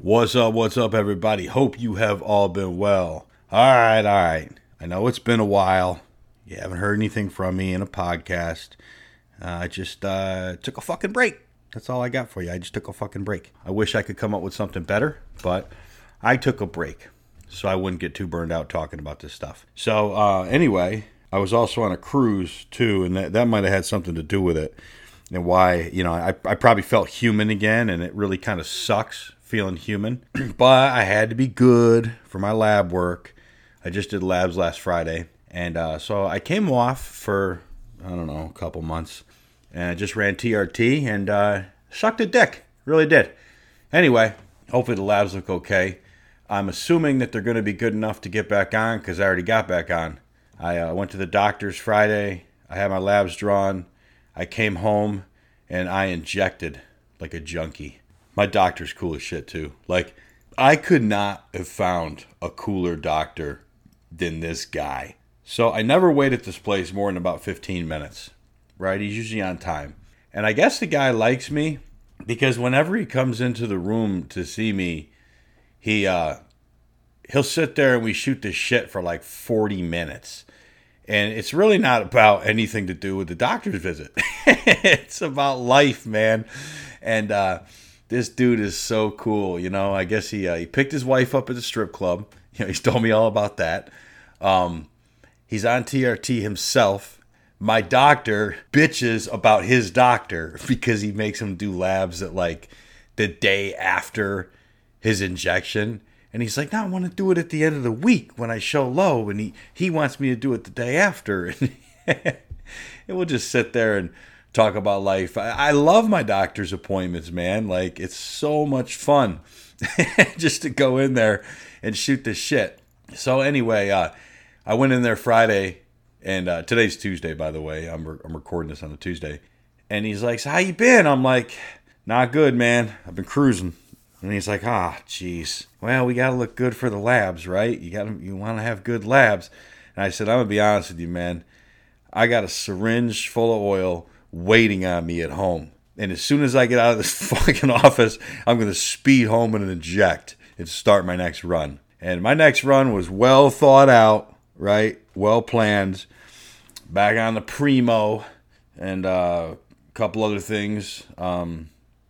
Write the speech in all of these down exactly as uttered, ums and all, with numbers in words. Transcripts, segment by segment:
What's up, what's up, everybody? Hope you have all been well. All right, all right. I know it's been a while. You haven't heard anything from me in a podcast. Uh, I just uh, took a fucking break. That's all I got for you. I just took a fucking break. I wish I could come up with something better, but I took a break so I wouldn't get too burned out talking about this stuff. So uh, anyway, I was also on a cruise too, and that, that might have had something to do with it. And why, you know, I, I probably felt human again, and it really kind of sucks feeling human. But I had to be good for my lab work. I just did labs last Friday. And uh, so I came off for, I don't know, a couple months. And I just ran T R T and uh, sucked a dick. Really did. Anyway, hopefully the labs look okay. I'm assuming that they're going to be good enough to get back on because I already got back on. I uh, went to the doctor's Friday. I had my labs drawn. I came home and I injected like a junkie. My doctor's cool as shit too. Like, I could not have found a cooler doctor than this guy. So I never wait at this place more than about fifteen minutes, right? He's usually on time. And I guess the guy likes me because whenever he comes into the room to see me, he, uh, he'll sit there and we shoot the shit for like forty minutes. And it's really not about anything to do with the doctor's visit. It's about life, man. And uh, this dude is so cool. You know, I guess he uh, he picked his wife up at the strip club. You know, he's told me all about that. Um, he's on T R T himself. My doctor bitches about his doctor because he makes him do labs at like the day after his injection. And he's like, no, I want to do it at the end of the week when I show low. And he, he wants me to do it the day after. And we'll just sit there and talk about life. I, I love my doctor's appointments, man. Like, it's so much fun just to go in there and shoot the shit. So anyway, uh, I went in there Friday. And uh, today's Tuesday, by the way. I'm, re- I'm recording this on a Tuesday. And he's like, so how you been? I'm like, not good, man. I've been cruising. And he's like, ah, jeez. Well, we got to look good for the labs, right? You got to, you want to have good labs. And I said, I'm going to be honest with you, man. I got a syringe full of oil waiting on me at home. And as soon as I get out of this fucking office, I'm going to speed home and inject and start my next run. And my next run was well thought out, right? Well planned. Back on the Primo and uh, a couple other things. Um,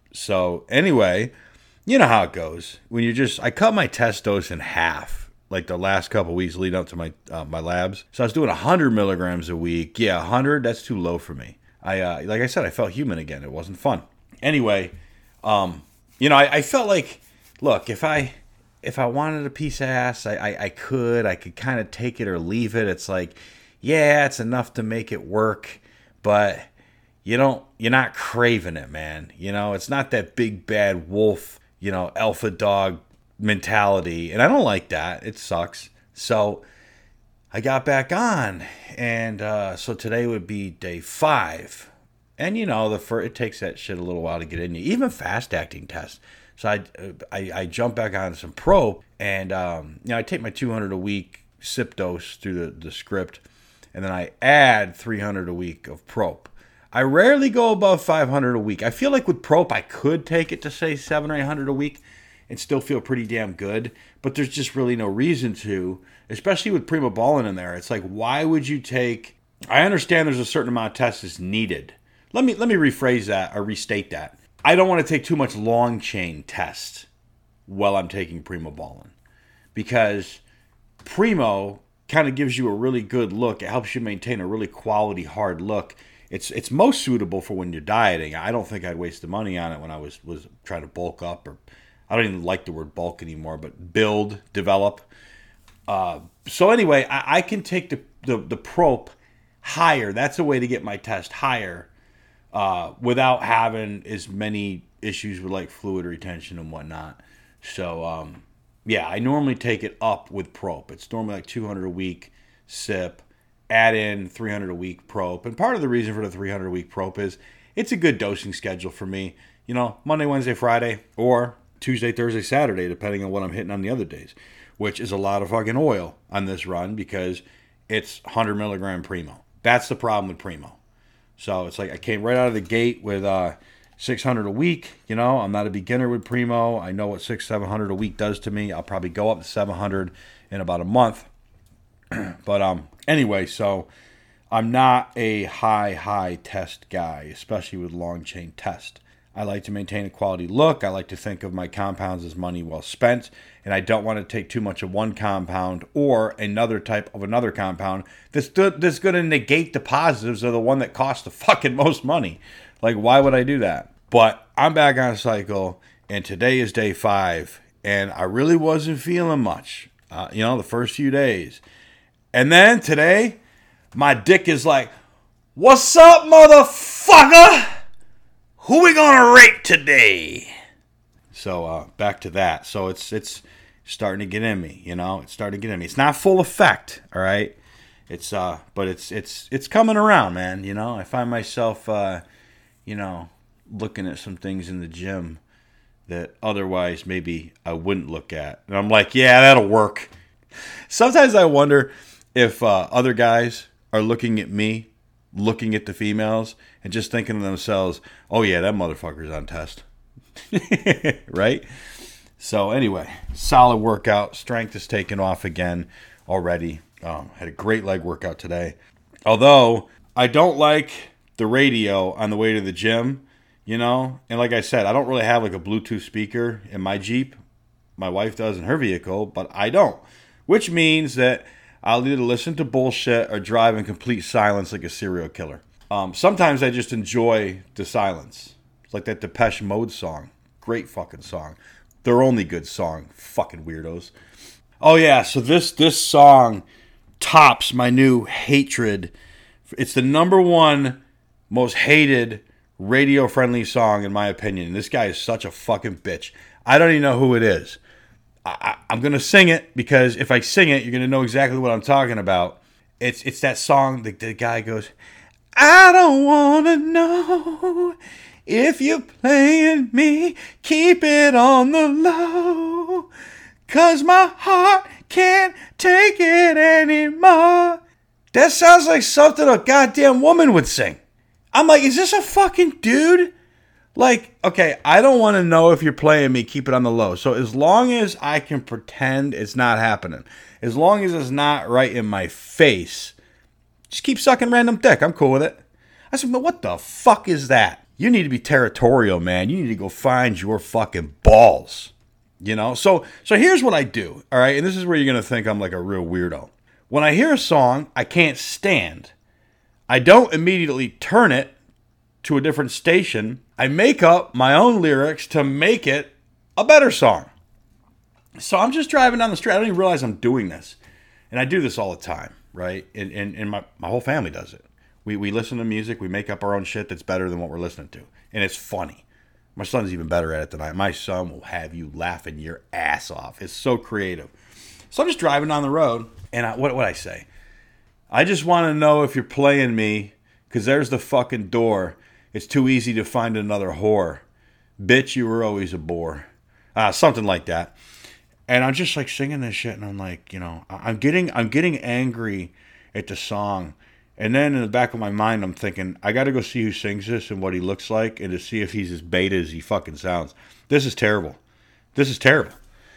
so anyway... You know how it goes. When you just, I cut my test dose in half, like the last couple of weeks leading up to my uh, my labs. So I was doing one hundred milligrams a week. Yeah, one hundred, that's too low for me. I, uh, like I said, I felt human again. It wasn't fun. Anyway, um, you know, I, I felt like, look, if I if I wanted a piece of ass, I, I, I could. I could kind of take it or leave it. It's like, yeah, it's enough to make it work, but you don't, you're not craving it, man. You know, it's not that big bad wolf, you know, alpha dog mentality. And I don't like that. It sucks. So I got back on. And uh, so today would be day five. And, you know, the first, it takes that shit a little while to get in you. Even fast acting tests. So I, I, I jump back on some Pro. And, um, you know, I take my two hundred a week sip dose through the, the script. And then I add three hundred a week of Prop. I rarely go above five hundred a week. I feel like with Prop, I could take it to, say, seven or eight hundred a week and still feel pretty damn good. But there's just really no reason to, especially with Primobolan in there. It's like, why would you take... I understand there's a certain amount of tests that's needed. Let me let me rephrase that or restate that. I don't want to take too much long-chain test while I'm taking Primobolan. Because Primo kind of gives you a really good look. It helps you maintain a really quality, hard look. It's it's most suitable for when you're dieting. I don't think I'd waste the money on it when I was, was trying to bulk up. Or I don't even like the word bulk anymore, but build, develop. Uh, so anyway, I, I can take the, the, the Prop higher. That's a way to get my test higher uh, without having as many issues with like fluid retention and whatnot. So um, yeah, I normally take it up with Prop. It's normally like two hundred a week sip. Add in three hundred a week Prop. And part of the reason for the three hundred a week Prop is it's a good dosing schedule for me. You know, Monday, Wednesday, Friday, or Tuesday, Thursday, Saturday, depending on what I'm hitting on the other days, which is a lot of fucking oil on this run because it's one hundred milligram Primo. That's the problem with Primo. So it's like I came right out of the gate with uh, six hundred a week. You know, I'm not a beginner with Primo. I know what six, seven hundred a week does to me. I'll probably go up to seven hundred in about a month. But um, anyway, so I'm not a high, high test guy, especially with long chain test. I like to maintain a quality look. I like to think of my compounds as money well spent. And I don't want to take too much of one compound or another type of another compound that's, that's going to negate the positives of the one that costs the fucking most money. Like, why would I do that? But I'm back on cycle, and today is day five, and I really wasn't feeling much, uh, you know, the first few days. And then today, my dick is like, what's up, motherfucker? Who we gonna rate today? So uh, back to that. So it's it's starting to get in me, you know. It's starting to get in me. It's not full effect, all right. It's uh, but it's it's it's coming around, man. You know, I find myself, uh, you know, looking at some things in the gym that otherwise maybe I wouldn't look at, and I'm like, yeah, that'll work. Sometimes I wonder if uh, other guys are looking at me, looking at the females, and just thinking to themselves, oh yeah, that motherfucker's on test. Right? So anyway, solid workout. Strength is taking off again already. Um, had a great leg workout today. Although, I don't like the radio on the way to the gym, you know? And like I said, I don't really have like a Bluetooth speaker in my Jeep. My wife does in her vehicle, but I don't. Which means that I'll either listen to bullshit or drive in complete silence like a serial killer. Um, sometimes I just enjoy the silence. It's like that Depeche Mode song. Great fucking song. Their only good song. Fucking weirdos. Oh yeah, so this this song tops my new hatred. It's the number one most hated radio-friendly song in my opinion. This guy is such a fucking bitch. I don't even know who it is. I, I'm going to sing it because if I sing it, you're going to know exactly what I'm talking about. It's it's that song that the guy goes, I don't want to know if you're playing me, keep it on the low, 'cause my heart can't take it anymore. That sounds like something a goddamn woman would sing. I'm like, is this a fucking dude? Like, okay, I don't want to know if you're playing me, keep it on the low. So as long as I can pretend it's not happening, as long as it's not right in my face, just keep sucking random dick. I'm cool with it. I said, but what the fuck is that? You need to be territorial, man. You need to go find your fucking balls. You know? So so here's what I do, all right? And this is where you're going to think I'm like a real weirdo. When I hear a song I can't stand, I don't immediately turn it to a different station. I make up my own lyrics to make it a better song. So I'm just driving down the street. I don't even realize I'm doing this. And I do this all the time, right? And, and, and my, my whole family does it. We we listen to music. We make up our own shit that's better than what we're listening to. And it's funny. My son's even better at it than I am. My son will have you laughing your ass off. It's so creative. So I'm just driving down the road. And I, what what I say? I just want to know if you're playing me, because there's the fucking door. It's too easy to find another whore. Bitch, you were always a bore. Uh, something like that. And I'm just like singing this shit, and I'm like, you know, I'm getting I'm getting angry at the song. And then in the back of my mind, I'm thinking, I got to go see who sings this and what he looks like, and to see if he's as beta as he fucking sounds. This is terrible. This is terrible.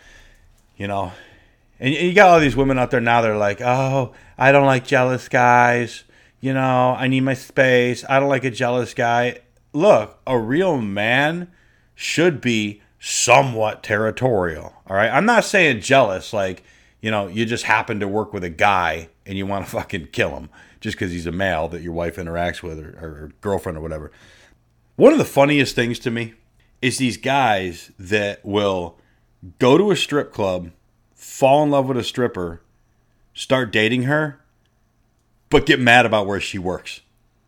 You know? And you got all these women out there now that are like, oh, I don't like jealous guys. You know, I need my space. I don't like a jealous guy. Look, a real man should be somewhat territorial. All right? I'm not saying jealous like, you know, you just happen to work with a guy and you want to fucking kill him just because he's a male that your wife interacts with or, or girlfriend or whatever. One of the funniest things to me is these guys that will go to a strip club, fall in love with a stripper, start dating her, but get mad about where she works.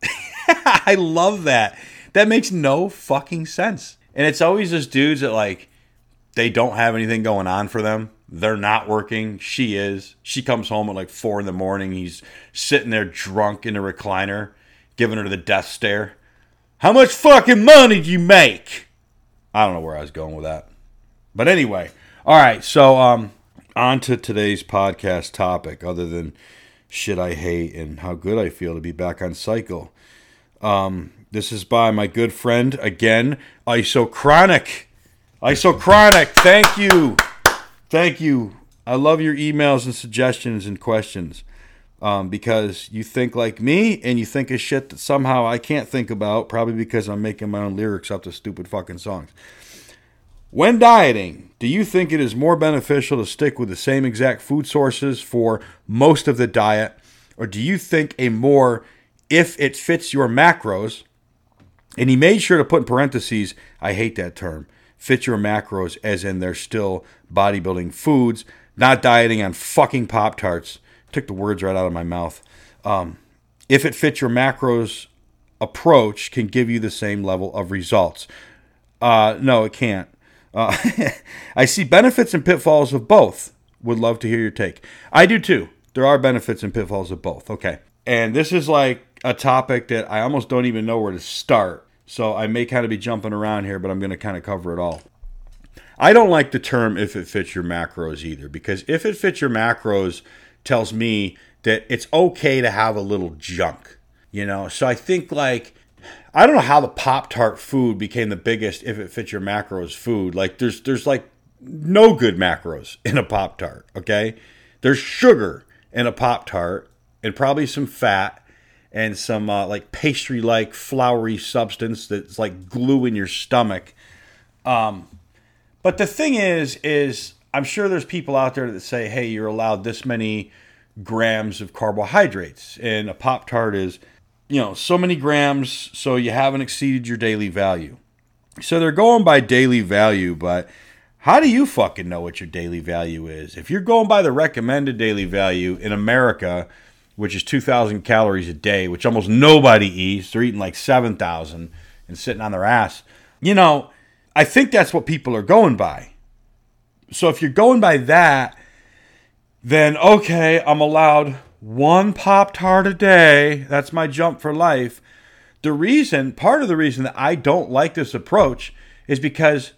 I love that. That makes no fucking sense. And it's always those dudes that like, they don't have anything going on for them. They're not working. She is. She comes home at like four in the morning. He's sitting there drunk in a recliner, giving her the death stare. How much fucking money do you make? I don't know where I was going with that. But anyway. All right. So um, on to today's podcast topic, other than shit I hate and how good I feel to be back on cycle. Um, this is by my good friend, again, Isochronic. Isochronic, thank you. Thank you. I love your emails and suggestions and questions. Um, because you think like me and you think of shit that somehow I can't think about, probably because I'm making my own lyrics up to stupid fucking songs. When dieting, do you think it is more beneficial to stick with the same exact food sources for most of the diet? Or do you think a more, if it fits your macros, and he made sure to put in parentheses, I hate that term, fit your macros as in they're still bodybuilding foods, not dieting on fucking Pop-Tarts. Took the words right out of my mouth. Um, if it fits your macros approach, can give you the same level of results. Uh, no, it can't. Uh, I see benefits and pitfalls of both. Would love to hear your take. I do too. There are benefits and pitfalls of both. Okay. And this is like a topic that I almost don't even know where to start. So I may kind of be jumping around here, but I'm going to kind of cover it all. I don't like the term if it fits your macros either, because if it fits your macros tells me that it's okay to have a little junk, you know? So I think like, I don't know how the Pop-Tart food became the biggest if it fits your macros food. Like there's there's like no good macros in a Pop-Tart, okay? There's sugar in a Pop-Tart and probably some fat and some uh, like pastry-like floury substance that's like glue in your stomach. Um, but the thing is, is I'm sure there's people out there that say, hey, you're allowed this many grams of carbohydrates. And a Pop-Tart is, you know, so many grams, so you haven't exceeded your daily value. So they're going by daily value, but how do you fucking know what your daily value is? If you're going by the recommended daily value in America, which is two thousand calories a day, which almost nobody eats, they're eating like seven thousand and sitting on their ass. You know, I think that's what people are going by. So if you're going by that, then okay, I'm allowed one Pop-Tart a day. That's my jump for life. The reason, part of the reason that I don't like this approach is because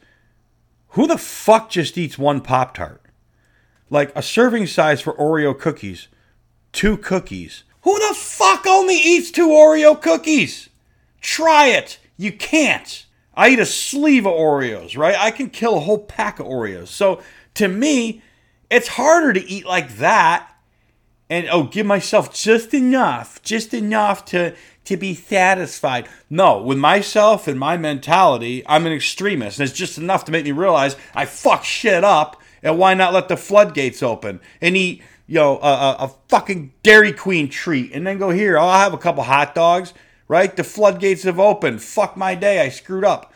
who the fuck just eats one Pop-Tart? Like a serving size for Oreo cookies, two cookies. Who the fuck only eats two Oreo cookies? Try it. You can't. I eat a sleeve of Oreos, right? I can kill a whole pack of Oreos. So to me, it's harder to eat like that and, oh, give myself just enough, just enough to, to be satisfied. No, with myself and my mentality, I'm an extremist. And it's just enough to make me realize I fuck shit up, and why not let the floodgates open and eat, you know, a, a, a fucking Dairy Queen treat and then go, here, I'll have a couple hot dogs, right? The floodgates have opened. Fuck my day. I screwed up.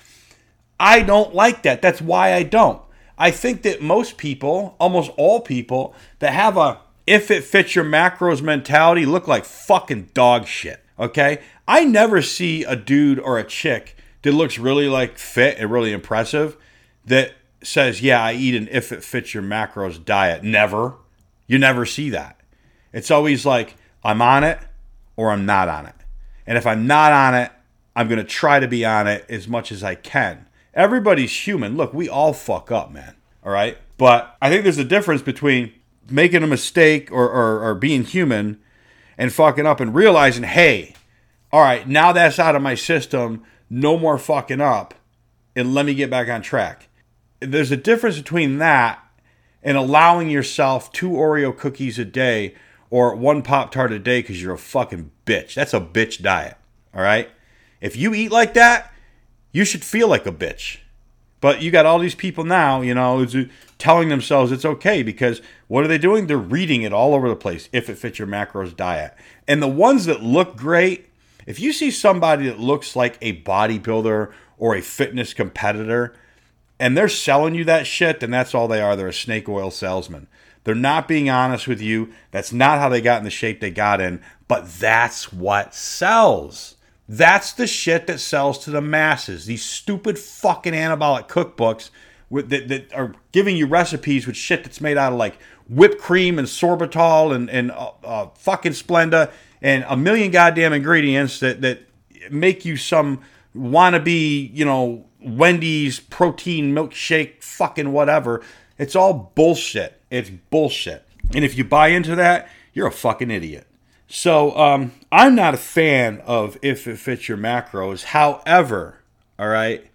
I don't like that. That's why I don't. I think that most people, almost all people that have a if it fits your macros mentality look like fucking dog shit, okay? I never see a dude or a chick that looks really like fit and really impressive that says, yeah, I eat an if it fits your macros diet. Never. You never see that. It's always like, I'm on it or I'm not on it. And if I'm not on it, I'm going to try to be on it as much as I can. Everybody's human. Look, we all fuck up, man. All right? But I think there's a difference between making a mistake or, or, or being human and fucking up and realizing, hey, all right, now that's out of my system. No more fucking up. And let me get back on track. There's a difference between that and allowing yourself two Oreo cookies a day or one Pop-Tart a day because you're a fucking bitch. That's a bitch diet. All right? If you eat like that, you should feel like a bitch. But you got all these people now, you know, telling themselves it's okay because what are they doing? They're reading it all over the place, if it fits your macros diet. And the ones that look great, if you see somebody that looks like a bodybuilder or a fitness competitor and they're selling you that shit, then that's all they are. They're a snake oil salesman. They're not being honest with you. That's not how they got in the shape they got in, but that's what sells. That's the shit that sells to the masses. These stupid fucking anabolic cookbooks with, that, that are giving you recipes with shit that's made out of like whipped cream and sorbitol and, and uh, uh, fucking Splenda and a million goddamn ingredients that, that make you some wannabe, you know, Wendy's protein milkshake fucking whatever. It's all bullshit. It's bullshit. And if you buy into that, you're a fucking idiot. So um, I'm not a fan of if it fits your macros. However, all right,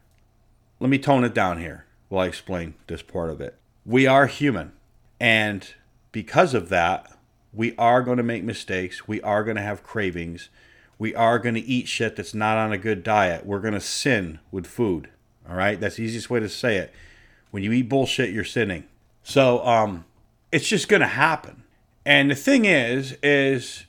let me tone it down here while I explain this part of it. We are human. And because of that, we are going to make mistakes. We are going to have cravings. We are going to eat shit that's not on a good diet. We're going to sin with food. All right? That's the easiest way to say it. When you eat bullshit, you're sinning. So um, it's just going to happen. And the thing is, is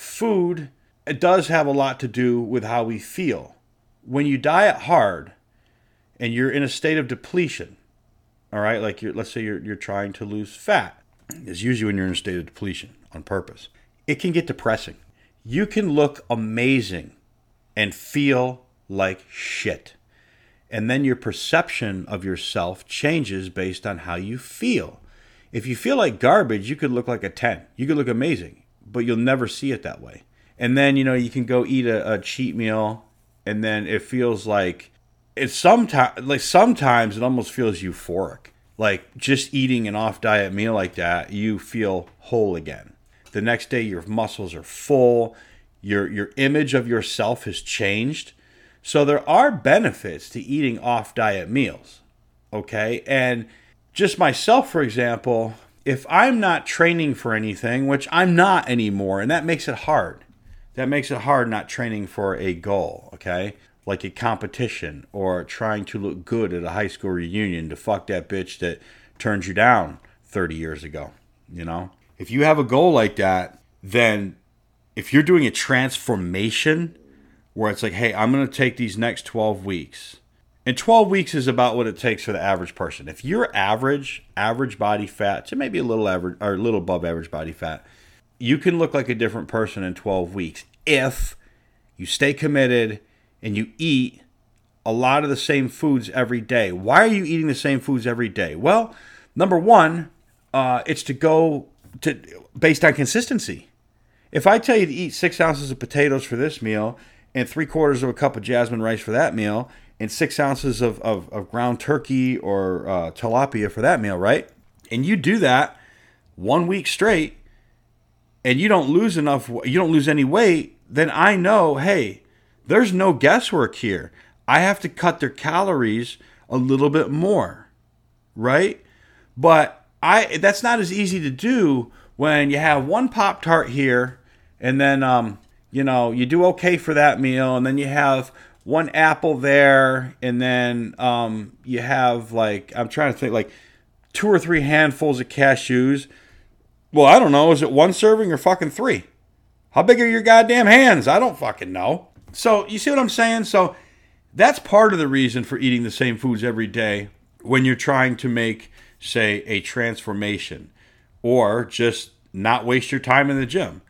food, it does have a lot to do with how we feel. When you diet hard and you're in a state of depletion, all right, like you're, let's say you're you're trying to lose fat. It's usually when you're in a state of depletion on purpose. It can get depressing. You can look amazing and feel like shit. And then your perception of yourself changes based on how you feel. If you feel like garbage, you could look like a ten. You could look amazing, but you'll never see it that way. And then, you know, you can go eat a, a cheat meal, and then it feels like it's sometimes like sometimes it almost feels euphoric. Like just eating an off-diet meal like that, you feel whole again. The next day, your muscles are full. Your your image of yourself has changed. So there are benefits to eating off-diet meals, okay? And just myself, for example, if I'm not training for anything, which I'm not anymore, and that makes it hard. That makes it hard not training for a goal, okay? Like a competition or trying to look good at a high school reunion to fuck that bitch that turned you down thirty years ago, you know? If you have a goal like that, then if you're doing a transformation where it's like, hey, I'm going to take these next twelve weeks. And twelve weeks is about what it takes for the average person. If you're average, average body fat, to maybe a little average or a little above average body fat, you can look like a different person in twelve weeks if you stay committed and you eat a lot of the same foods every day. Why are you eating the same foods every day? Well, number one, uh, it's to go to based on consistency. If I tell you to eat six ounces of potatoes for this meal and three quarters of a cup of jasmine rice for that meal and six ounces of, of, of ground turkey or uh, tilapia for that meal, right? And you do that one week straight and you don't lose enough, you don't lose any weight, then I know, hey, there's no guesswork here. I have to cut their calories a little bit more, right? But I that's not as easy to do when you have one Pop-Tart here and then, um, you know, you do okay for that meal and then you have one apple there and then um, you have like, I'm trying to think, like two or three handfuls of cashews. Well, I don't know. Is it one serving or fucking three? How big are your goddamn hands? I don't fucking know. So you see what I'm saying? So that's part of the reason for eating the same foods every day when you're trying to make, say, a transformation or just not waste your time in the gym.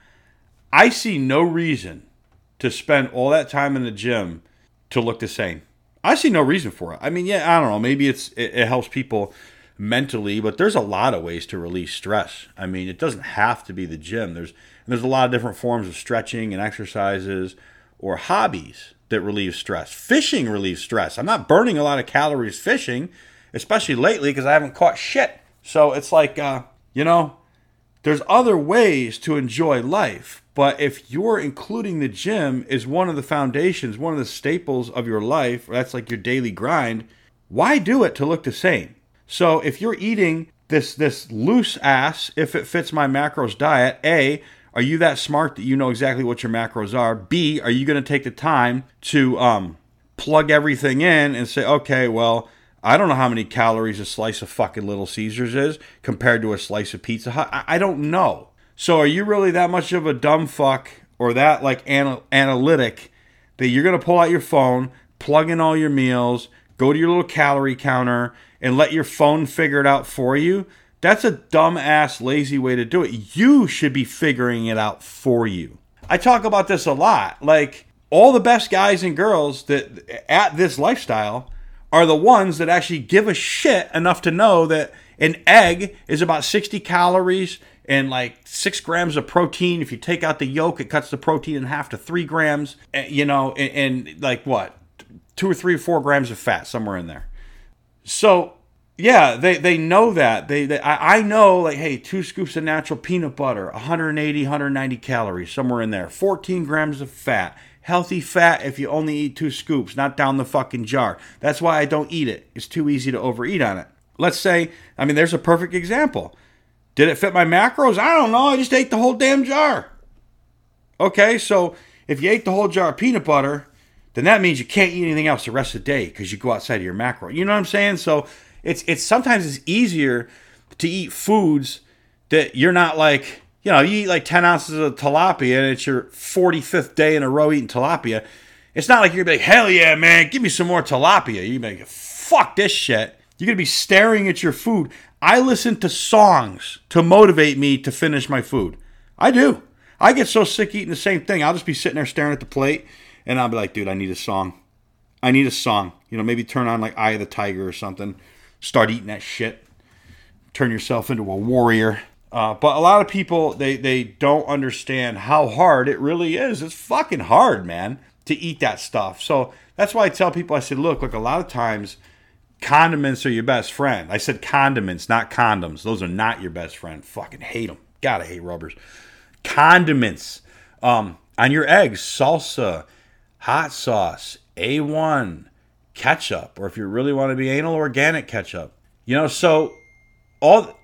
I see no reason to spend all that time in the gym to look the same. I see no reason for it. I mean, yeah, I don't know. Maybe it's it, it helps people mentally, but there's a lot of ways to release stress. I mean, it doesn't have to be the gym. There's there's a lot of different forms of stretching and exercises or hobbies that relieve stress. Fishing relieves stress. I'm not burning a lot of calories fishing, especially lately because I haven't caught shit. So it's like, uh, you know, there's other ways to enjoy life. But if you're including the gym as one of the foundations, one of the staples of your life, that's like your daily grind, why do it to look the same? So if you're eating this this loose ass, if it fits my macros diet, A, are you that smart that you know exactly what your macros are? B, are you going to take the time to um, plug everything in and say, okay, well, I don't know how many calories a slice of fucking Little Caesars is compared to a slice of Pizza Hut. I, I don't know. So are you really that much of a dumb fuck or that like anal- analytic that you're going to pull out your phone, plug in all your meals, go to your little calorie counter, and let your phone figure it out for you? That's a dumb-ass, lazy way to do it. You should be figuring it out for you. I talk about this a lot. Like, all the best guys and girls that at this lifestyle are the ones that actually give a shit enough to know that an egg is about sixty calories and like six grams of protein. If you take out the yolk, it cuts the protein in half to three grams. You know, and, and like what? Two or three or four grams of fat, somewhere in there. So Yeah, they, they know that. They, they I, I know, like, hey, two scoops of natural peanut butter, one eighty, one ninety calories, somewhere in there. fourteen grams of fat. Healthy fat if you only eat two scoops, not down the fucking jar. That's why I don't eat it. It's too easy to overeat on it. Let's say, I mean, there's a perfect example. Did it fit my macros? I don't know. I just ate the whole damn jar. Okay, so if you ate the whole jar of peanut butter, then that means you can't eat anything else the rest of the day because you go outside of your macro. You know what I'm saying? So it's it's sometimes it's easier to eat foods that you're not like, you know, you eat like ten ounces of tilapia and it's your forty-fifth day in a row eating tilapia. It's not like you're going to be like, hell yeah, man, give me some more tilapia. You're going to be like, fuck this shit. You're going to be staring at your food. I listen to songs to motivate me to finish my food. I do. I get so sick eating the same thing. I'll just be sitting there staring at the plate and I'll be like, dude, I need a song. I need a song. You know, maybe turn on like Eye of the Tiger or something. Start eating that shit. Turn yourself into a warrior. Uh, but a lot of people, they, they don't understand how hard it really is. It's fucking hard, man, to eat that stuff. So that's why I tell people, I said, look, look, a lot of times condiments are your best friend. I said condiments, not condoms. Those are not your best friend. Fucking hate them. Gotta hate rubbers. Condiments. Um, on your eggs, salsa, hot sauce, A one, ketchup, or if you really want to be anal, organic ketchup. You know, so all... Th-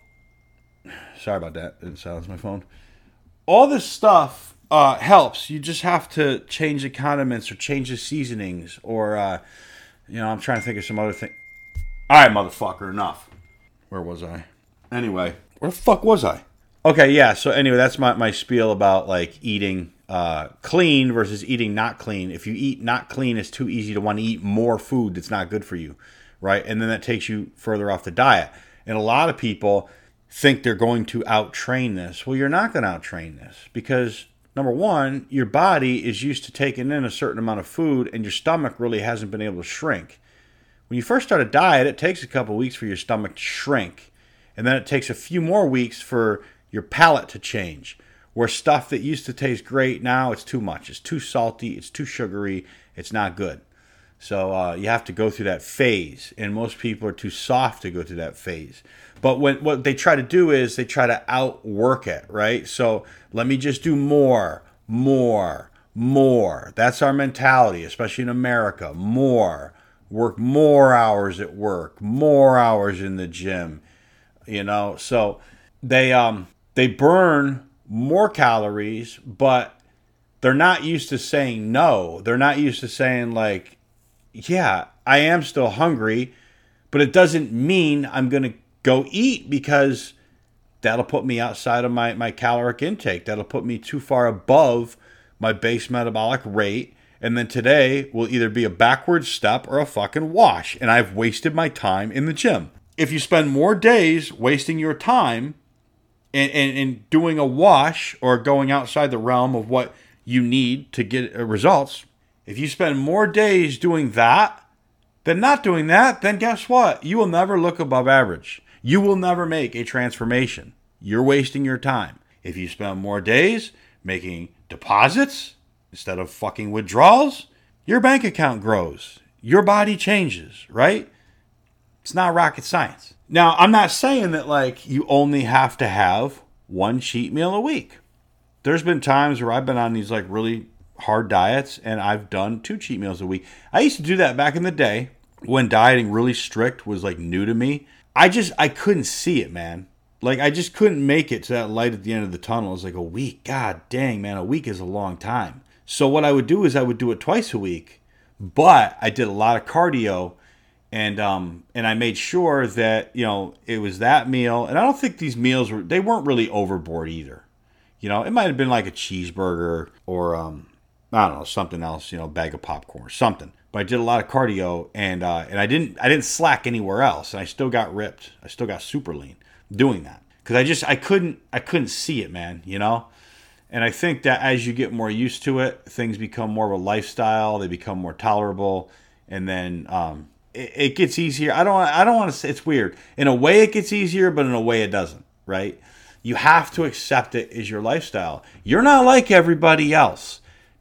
Sorry about that. Didn't silence my phone. All this stuff uh, helps. You just have to change the condiments or change the seasonings or, uh, you know, I'm trying to think of some other thing. All right, motherfucker, enough. Where was I? Anyway, where the fuck was I? Okay, yeah, so anyway, that's my, my spiel about, like, eating uh, clean versus eating not clean. If you eat not clean, it's too easy to want to eat more food that's not good for you, right? And then that takes you further off the diet. And a lot of people think they're going to out-train this. Well, you're not going to out-train this because, number one, your body is used to taking in a certain amount of food and your stomach really hasn't been able to shrink. When you first start a diet, it takes a couple weeks for your stomach to shrink. And then it takes a few more weeks for your palate to change. Where stuff that used to taste great, now it's too much. It's too salty. It's too sugary. It's not good. So uh, you have to go through that phase. And most people are too soft to go through that phase. But when, what they try to do is they try to outwork it, right? So let me just do more, more, more. That's our mentality, especially in America. More. Work more hours at work, more hours in the gym, you know. So they um they burn more calories, but they're not used to saying no. They're not used to saying like, yeah, I am still hungry, but it doesn't mean I'm going to go eat because that'll put me outside of my, my caloric intake. That'll put me too far above my base metabolic rate. And then today will either be a backward step or a fucking wash. And I've wasted my time in the gym. If you spend more days wasting your time and, and, and doing a wash or going outside the realm of what you need to get results, if you spend more days doing that than not doing that, then guess what? You will never look above average. You will never make a transformation. You're wasting your time. If you spend more days making deposits instead of fucking withdrawals, your bank account grows. Your body changes, right? It's not rocket science. Now, I'm not saying that like you only have to have one cheat meal a week. There's been times where I've been on these like really hard diets and I've done two cheat meals a week. I used to do that back in the day when dieting really strict was like new to me. I just, I couldn't see it, man. Like I just couldn't make it to that light at the end of the tunnel. It was like a week. God dang, man, a week is a long time. So what I would do is I would do it twice a week, but I did a lot of cardio and um and I made sure that, you know, it was that meal. And I don't think these meals were, they weren't really overboard either. You know, it might have been like a cheeseburger or, um I don't know, something else, you know, bag of popcorn, something. But I did a lot of cardio and uh, and I didn't I didn't slack anywhere else. And I still got ripped. I still got super lean doing that. Because I just, I couldn't, I couldn't see it, man, you know? And I think that as you get more used to it, things become more of a lifestyle. They become more tolerable. And then um, it, it gets easier. I don't, I don't want to say, it's weird. In a way it gets easier, but in a way it doesn't, right? You have to accept it as your lifestyle. You're not like everybody else.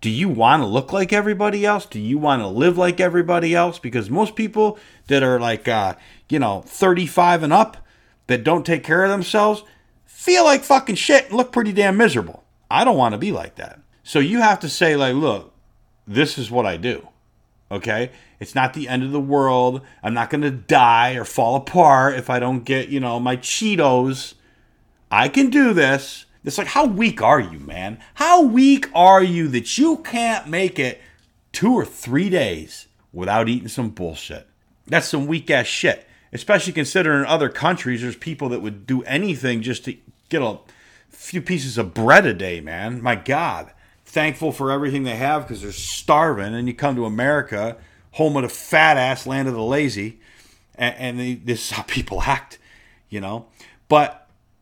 Do you want to look like everybody else? Do you want to live like everybody else? Because most people that are like, uh, you know, thirty-five and up that don't take care of themselves feel like fucking shit and look pretty damn miserable. I don't want to be like that. So you have to say, like, look, this is what I do. Okay? It's not the end of the world. I'm not going to die or fall apart if I don't get, you know, my Cheetos. I can do this. It's like, how weak are you, man? How weak are you that you can't make it two or three days without eating some bullshit? That's some weak ass shit. Especially considering in other countries, there's people that would do anything just to get a few pieces of bread a day, man. My God. Thankful for everything they have because they're starving. And you come to America, home of the fat ass, land of the lazy. And, and they, this is how people act, you know. But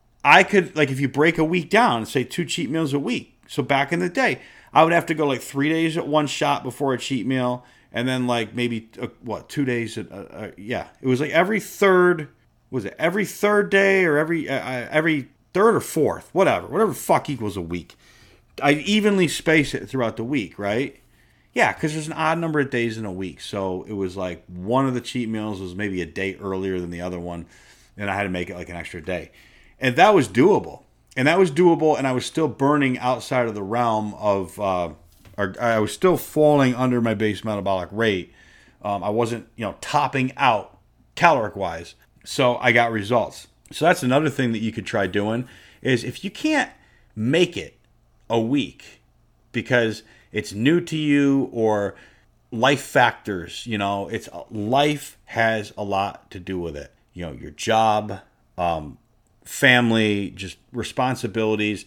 I could, like, if you break a week down and say two cheat meals a week. So back in the day, I would have to go like three days at one shot before a cheat meal. And then like maybe, uh, what, two days? At, uh, uh, yeah. It was like every third, was it every third day or every, uh, every third or fourth? Whatever. Whatever fuck equals a week. I evenly space it throughout the week, right? Yeah, because there's an odd number of days in a week. So it was like one of the cheat meals was maybe a day earlier than the other one. And I had to make it like an extra day. And that was doable. And that was doable, and I was still burning outside of the realm of, uh, or I was still falling under my base metabolic rate. Um, I wasn't, you know, topping out caloric-wise. So I got results. So that's another thing that you could try doing, is if you can't make it a week because it's new to you or life factors, you know, it's life has a lot to do with it. You know, your job, um, family, just responsibilities.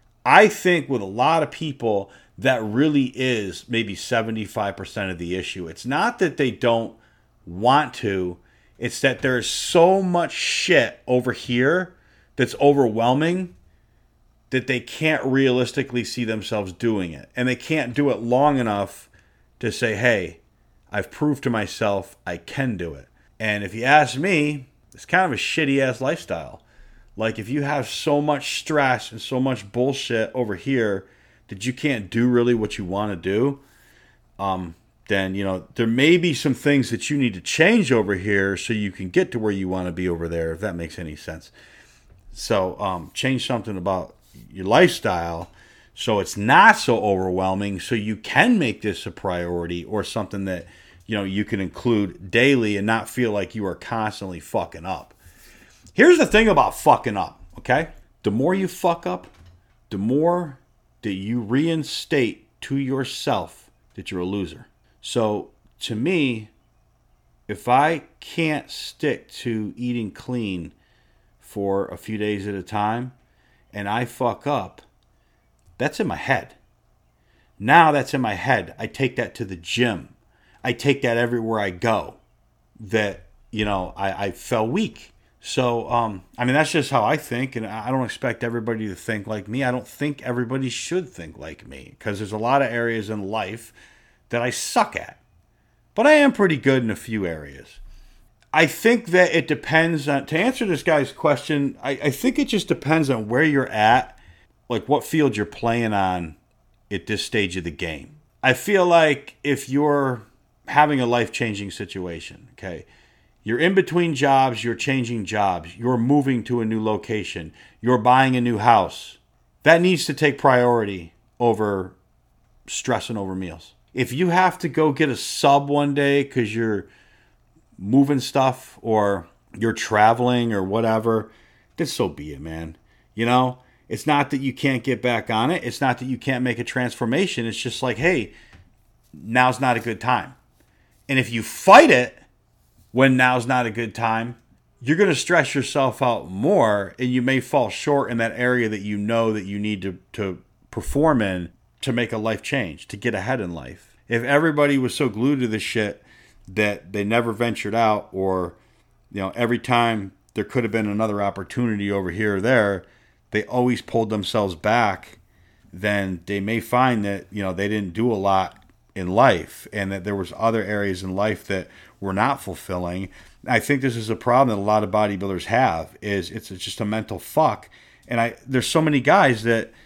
I think with a lot of people, that really is maybe seventy-five percent of the issue. It's not that they don't want to. It's that there's so much shit over here that's overwhelming that they can't realistically see themselves doing it. And they can't do it long enough to say, hey, I've proved to myself I can do it. And if you ask me, it's kind of a shitty-ass lifestyle. Like, if you have so much stress and so much bullshit over here that you can't do really what you want to do, um, then, you know, there may be some things that you need to change over here so you can get to where you want to be over there, if that makes any sense. So, um, change something about your lifestyle so it's not so overwhelming, so you can make this a priority or something that, you know, you can include daily and not feel like you are constantly fucking up. Here's the thing about fucking up, okay? The more you fuck up, the more that you reinstate to yourself that you're a loser. So, to me, if I can't stick to eating clean for a few days at a time and I fuck up, that's in my head. Now that's in my head. I take that to the gym. I take that everywhere I go. That, you know, I, I fell weak. So, um, I mean, that's just how I think, and I don't expect everybody to think like me. I don't think everybody should think like me, because there's a lot of areas in life that I suck at. But I am pretty good in a few areas. I think that it depends on, to answer this guy's question, I, I think it just depends on where you're at, like what field you're playing on at this stage of the game. I feel like if you're having a life-changing situation, okay, you're in between jobs, you're changing jobs, you're moving to a new location, you're buying a new house, that needs to take priority over stressing over meals. If you have to go get a sub one day because you're moving stuff or you're traveling or whatever, then so be it, man. You know, it's not that you can't get back on it. It's not that you can't make a transformation. It's just like, hey, now's not a good time. And if you fight it when now's not a good time, you're going to stress yourself out more, and you may fall short in that area that you know that you need to, to perform in to make a life change, to get ahead in life. If everybody was so glued to this shit that they never ventured out, or, you know, every time there could have been another opportunity over here or there, they always pulled themselves back, then they may find that, you know, they didn't do a lot in life, and that there was other areas in life that were not fulfilling. I think this is a problem that a lot of bodybuilders have, is it's just a mental fuck. And I there's so many guys that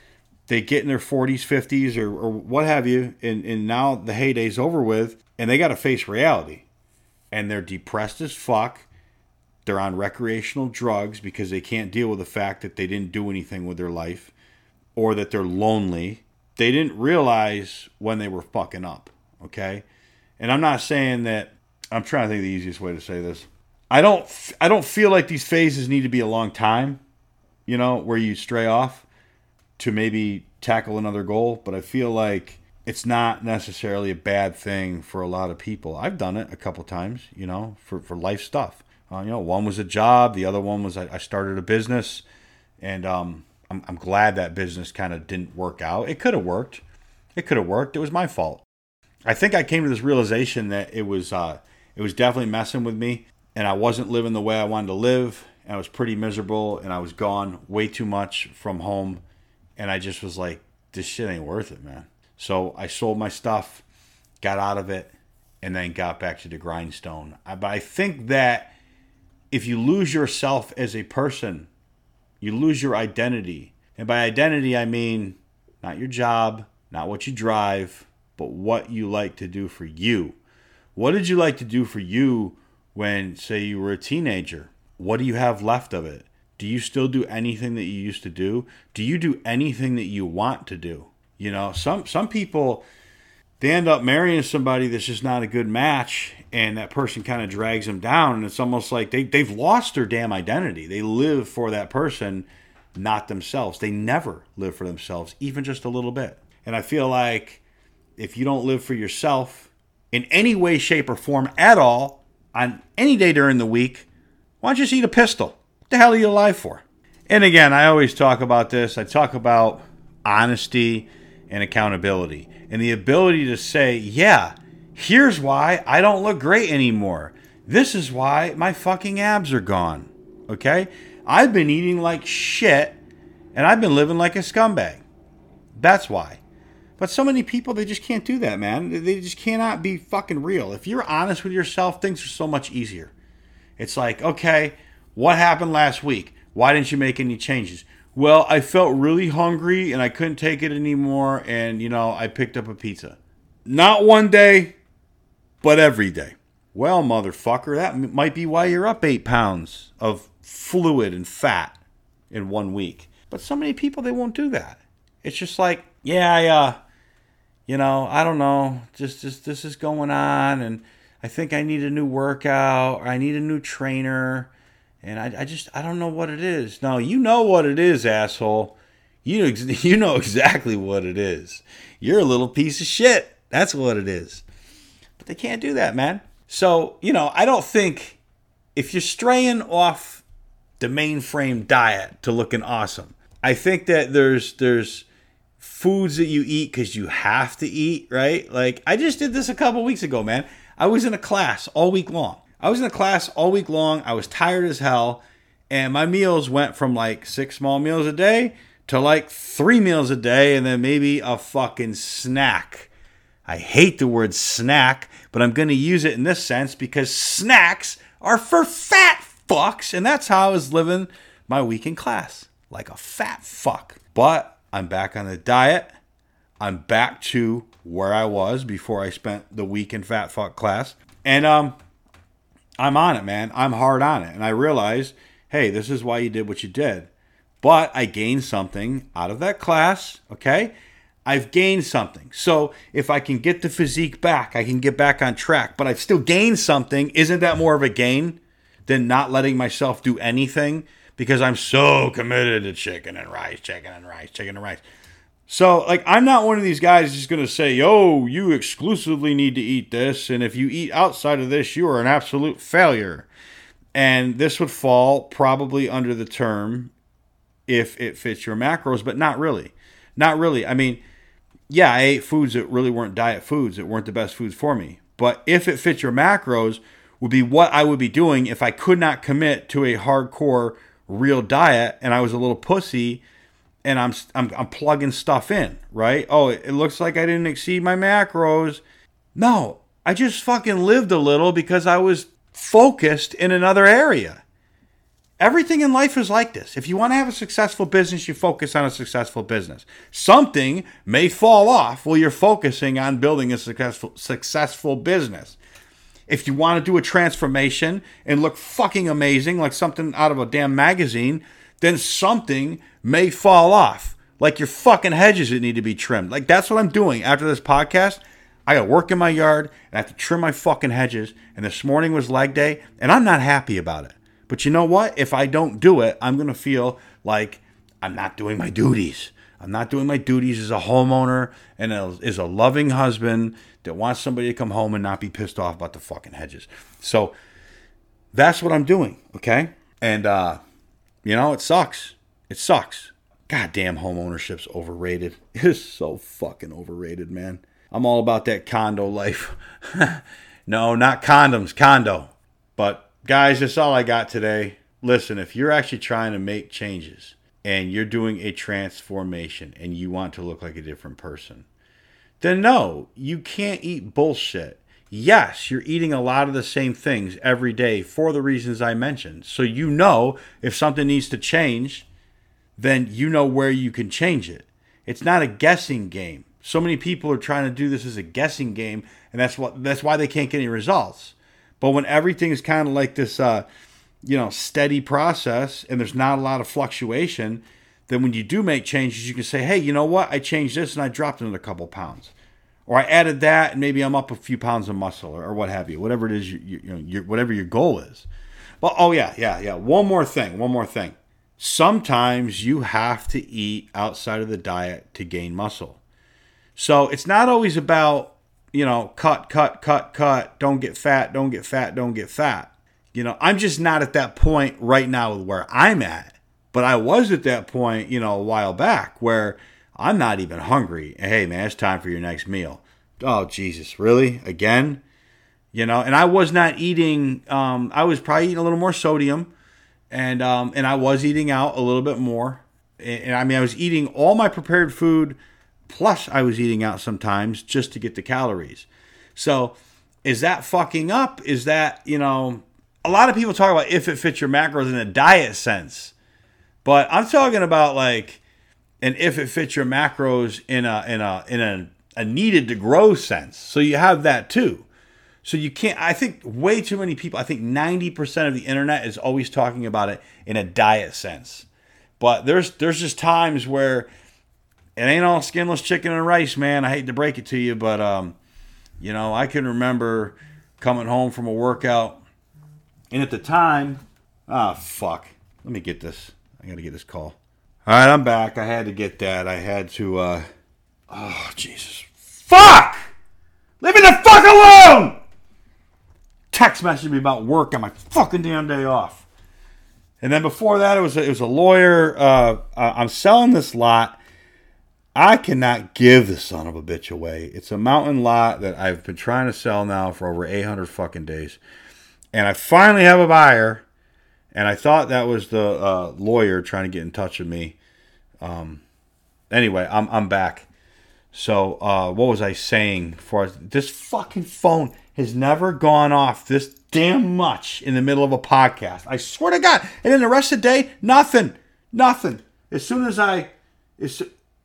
they get in their forties, fifties, or, or what have you, and, and now the heyday's over with, and they got to face reality. And they're depressed as fuck. They're on recreational drugs because they can't deal with the fact that they didn't do anything with their life, or that they're lonely. They didn't realize when they were fucking up, okay? And I'm not saying that, I'm trying to think of the easiest way to say this. I don't I don't feel like these phases need to be a long time, you know, where you stray off to maybe tackle another goal, but I feel like it's not necessarily a bad thing for a lot of people. I've done it a couple times, you know, for, for life stuff. Uh, you know, one was a job, the other one was I, I started a business, and um, I'm, I'm glad that business kind of didn't work out. It could have worked. It could have worked. It was my fault. I think I came to this realization that it was uh, it was definitely messing with me, and I wasn't living the way I wanted to live, and I was pretty miserable, and I was gone way too much from home, and I just was like, this shit ain't worth it, man. So I sold my stuff, got out of it, and then got back to the grindstone. But I think that if you lose yourself as a person, you lose your identity. And by identity, I mean not your job, not what you drive, but what you like to do for you. What did you like to do for you when, say, you were a teenager? What do you have left of it? Do you still do anything that you used to do? Do you do anything that you want to do? You know, some some people, they end up marrying somebody that's just not a good match, and that person kind of drags them down, and it's almost like they, they've lost their damn identity. They live for that person, not themselves. They never live for themselves, even just a little bit. And I feel like if you don't live for yourself in any way, shape, or form at all, on any day during the week, why don't you just eat a pistol? What the hell are you alive for? And again, I always talk about this. I talk about honesty and accountability, and the ability to say, yeah, here's why I don't look great anymore. This is why my fucking abs are gone. Okay? I've been eating like shit, and I've been living like a scumbag. That's why. But so many people, they just can't do that, man. They just cannot be fucking real. If you're honest with yourself, things are so much easier. It's like, okay, what happened last week? Why didn't you make any changes? Well, I felt really hungry and I couldn't take it anymore, and, you know, I picked up a pizza. Not one day, but every day. Well, motherfucker, that might be why you're up eight pounds of fluid and fat in one week. But so many people, they won't do that. It's just like, yeah, I, uh, you know, I don't know, just, just this is going on, and I think I need a new workout, or I need a new trainer. And I, I just, I don't know what it is. No, you know what it is, asshole. You, you know exactly what it is. You're a little piece of shit. That's what it is. But they can't do that, man. So, you know, I don't think if you're straying off the mainframe diet to looking awesome, I think that there's, there's foods that you eat because you have to eat, right? Like, I just did this a couple weeks ago, man. I was in a class all week long. I was in a class all week long. I was tired as hell. And my meals went from like six small meals a day to like three meals a day and then maybe a fucking snack. I hate the word snack, but I'm going to use it in this sense because snacks are for fat fucks. And that's how I was living my week in class, like a fat fuck. But I'm back on the diet. I'm back to where I was before I spent the week in fat fuck class. And, um... I'm on it, man. I'm hard on it. And I realized, hey, this is why you did what you did. But I gained something out of that class, okay? I've gained something. So if I can get the physique back, I can get back on track. But I've still gained something. Isn't that more of a gain than not letting myself do anything? Because I'm so committed to chicken and rice, chicken and rice, chicken and rice. So, like, I'm not one of these guys just going to say, yo, you exclusively need to eat this, and if you eat outside of this, you are an absolute failure. And this would fall probably under the term if it fits your macros, but not really. Not really. I mean, yeah, I ate foods that really weren't diet foods, that weren't the best foods for me. But if it fits your macros, would be what I would be doing if I could not commit to a hardcore real diet, and I was a little pussy, and I'm, I'm I'm plugging stuff in, right? Oh, it looks like I didn't exceed my macros. No, I just fucking lived a little because I was focused in another area. Everything in life is like this. If you want to have a successful business, you focus on a successful business. Something may fall off while you're focusing on building a successful successful business. If you want to do a transformation and look fucking amazing, like something out of a damn magazine, then something may fall off. Like your fucking hedges that need to be trimmed. Like that's what I'm doing after this podcast. I got to work in my yard and I have to trim my fucking hedges. And this morning was leg day and I'm not happy about it. But you know what? If I don't do it, I'm going to feel like I'm not doing my duties. I'm not doing my duties as a homeowner and as a loving husband that wants somebody to come home and not be pissed off about the fucking hedges. So that's what I'm doing, okay? And, uh, you know, it sucks. It sucks. Goddamn, home ownership's overrated. It is so fucking overrated, man. I'm all about that condo life. No, not condoms, condo. But, guys, that's all I got today. Listen, if you're actually trying to make changes and you're doing a transformation and you want to look like a different person, then no, you can't eat bullshit. Yes, you're eating a lot of the same things every day for the reasons I mentioned. So you know if something needs to change, then you know where you can change it. It's not a guessing game. So many people are trying to do this as a guessing game, and that's what that's why they can't get any results. But when everything is kind of like this, uh, you know, steady process, and there's not a lot of fluctuation, then when you do make changes, you can say, hey, you know what? I changed this and I dropped another couple pounds. Or I added that and maybe I'm up a few pounds of muscle or, or what have you. Whatever it is, you, you, you know, your, whatever your goal is. Well, oh, yeah, yeah, yeah. One more thing, one more thing. Sometimes you have to eat outside of the diet to gain muscle. So it's not always about, you know, cut, cut, cut, cut. Don't get fat, don't get fat, don't get fat. You know, I'm just not at that point right now with where I'm at. But I was at that point, you know, a while back where I'm not even hungry. Hey, man, it's time for your next meal. Oh, Jesus, really? Again? You know, and I was not eating, um, I was probably eating a little more sodium. And um, and I was eating out a little bit more. And, and I mean, I was eating all my prepared food, plus I was eating out sometimes just to get the calories. So is that fucking up? Is that, you know, a lot of people talk about if it fits your macros in a diet sense. But I'm talking about like an if it fits your macros in a in a in a, a needed to grow sense. So you have that too. So you can't, I think way too many people, I think ninety percent of the internet is always talking about it in a diet sense. But there's there's just times where it ain't all skinless chicken and rice, man. I hate to break it to you, but um, you know, I can remember coming home from a workout, and at the time, ah, oh, fuck. Let me get this. I gotta get this call. All right, I'm back. I had to get that. I had to, uh, oh, Jesus. Fuck! Leave me the fuck alone! Text messaged me about work on my fucking damn day off. And then before that, it was a, it was a lawyer. Uh, I'm selling this lot. I cannot give the son of a bitch away. It's a mountain lot that I've been trying to sell now for over eight hundred fucking days. And I finally have a buyer. And I thought that was the uh, lawyer trying to get in touch with me. Um, anyway, I'm I'm back. So uh, what was I saying? For this fucking phone has never gone off this damn much in the middle of a podcast. I swear to God. And then the rest of the day, nothing, nothing. As soon as I, it's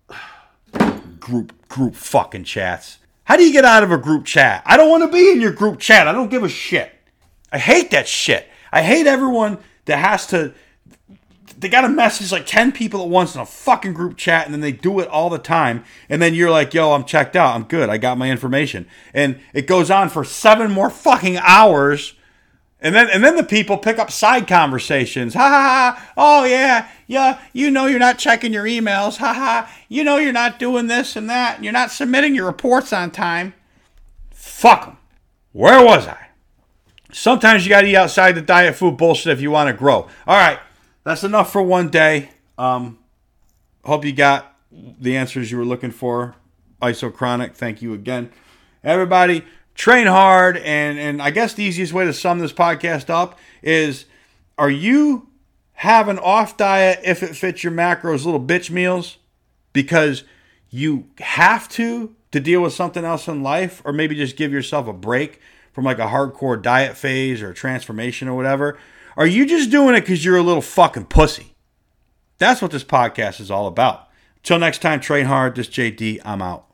group group fucking chats. How do you get out of a group chat? I don't want to be in your group chat. I don't give a shit. I hate that shit. I hate everyone that has to, they got to message like ten people at once in a fucking group chat, and then they do it all the time. And then you're like, yo, I'm checked out. I'm good. I got my information. And it goes on for seven more fucking hours. And then and then the people pick up side conversations. Ha ha ha. Oh, yeah. Yeah. You know you're not checking your emails. Ha ha. You know you're not doing this and that. You're not submitting your reports on time. Fuck them. Where was I? Sometimes you got to eat outside the diet food bullshit if you want to grow. All right. That's enough for one day. Um, hope you got the answers you were looking for. Isochronic, thank you again. Everybody, train hard. And, and I guess the easiest way to sum this podcast up is, are you having off diet if it fits your macros little bitch meals because you have to to deal with something else in life, or maybe just give yourself a break from like a hardcore diet phase or transformation or whatever? Or are you just doing it because you're a little fucking pussy? That's what this podcast is all about. Till next time, train hard. This J D. I'm out.